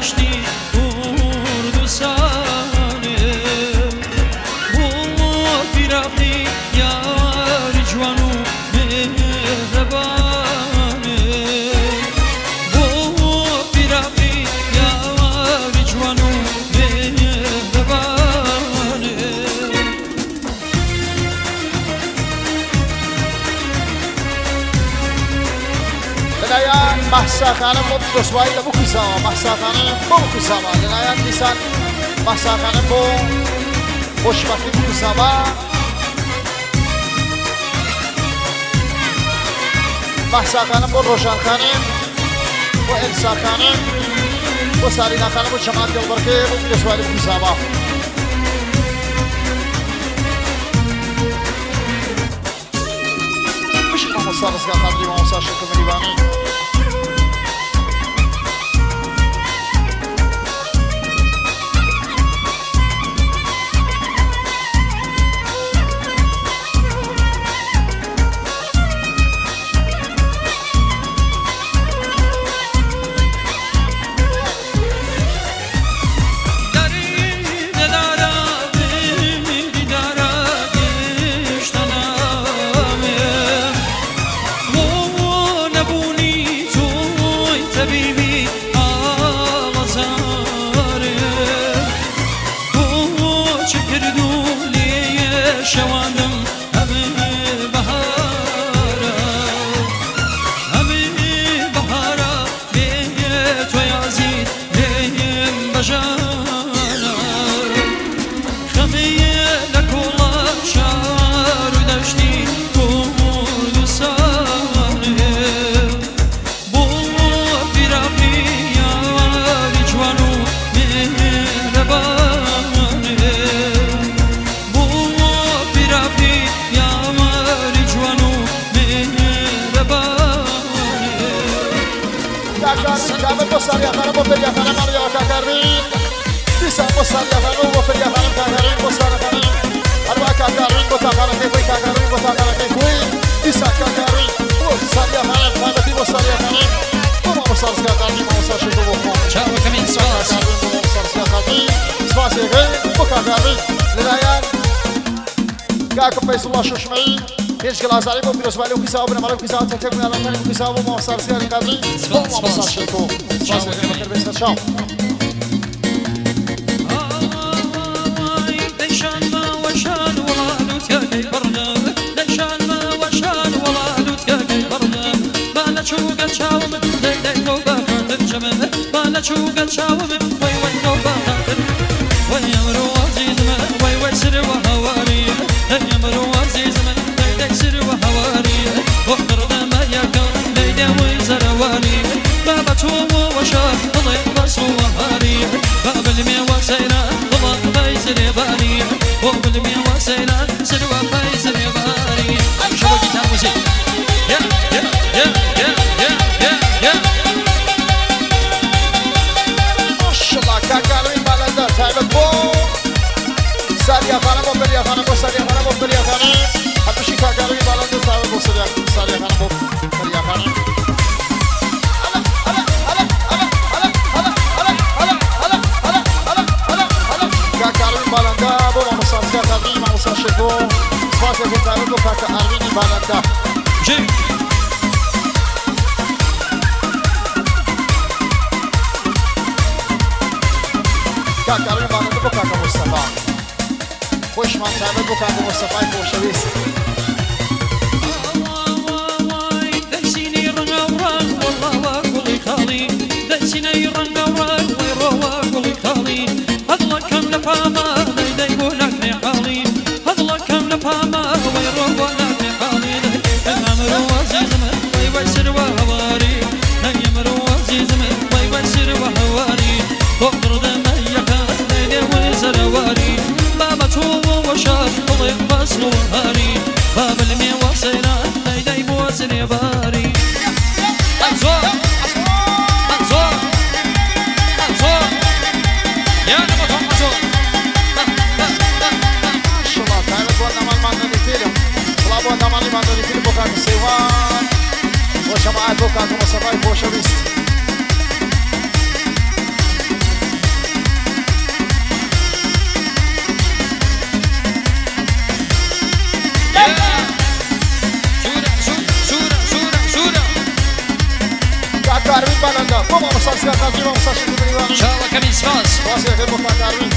محسا خانم با رسوایی لبو کساما محسا خانم با کساما لنایان دیسان محسا خانم با خوشبختی بو کساما محسا خانم با روشن خانم با انسا خانم با سارینا خانم با جماعت دلبرکه با رسوایی لبو کساما مش ما مصارس کا قدری ما مصارش کو ملیوانی Azari bu biraz böyle ukisa bu numara ukisa tek tek bunlardan tane ukisa bu muhasar sigari kadri bu muhasar şeko spasiye bakar besler şam سرسکا قدری و مساشی بریوانی شاء کمی سپاس واسه غیر مکاکاروین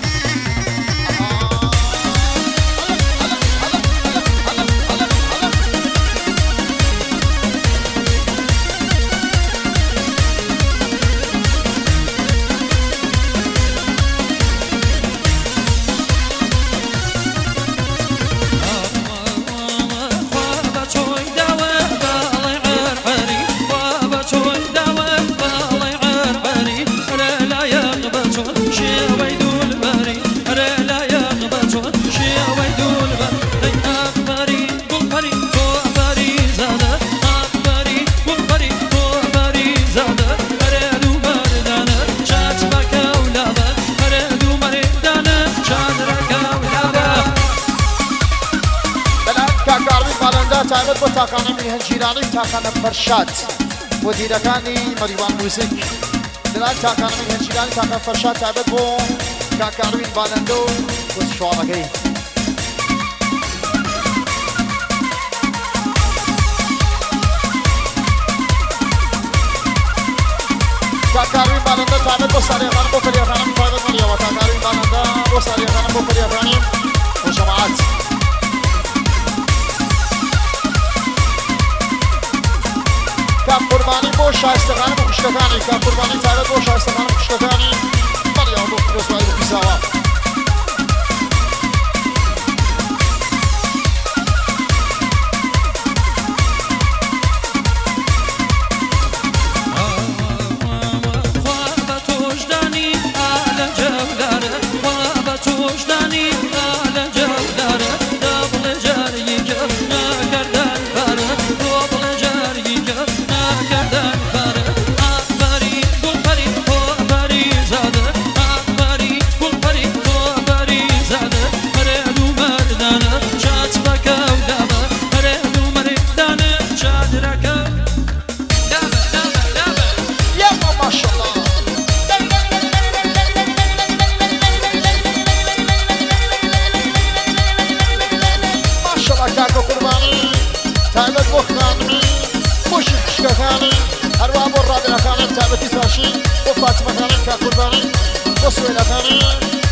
تایبەت بۆ تاقانە میهەنجیرانی و تاقانە فەرشاد بۆ دیرەکانی مەریوان موزیک دلال تاقانە میهەنجیرانی تاقانە فەرشاد تایبەت بۆ کاکاروین بالەندە و بۆ شواڵەکەی کاکاروین بالەندە تایبەت بۆ ساریەخانە بۆ فەریەخانە تایبەت مەریەوە کاکاروین بالەندە بۆ ساریەخانە بۆ فەریەخانی بۆ جەماعەت کام قوربانی بۆ شایستەکانی بۆ خوشکەکانی کام قوربانی تایبەت بۆ شایستەکانی بۆ خوشکەکانی مەریەوە بۆ فرۆزوایی بۆ پیساوە تایبەت بۆ خانمی بۆ شکەکانی هەروە بۆ ڕادەکانی تایبەتی ساشی بۆ فاتمەکانی کاک قوربانی بۆ سوێنەکانی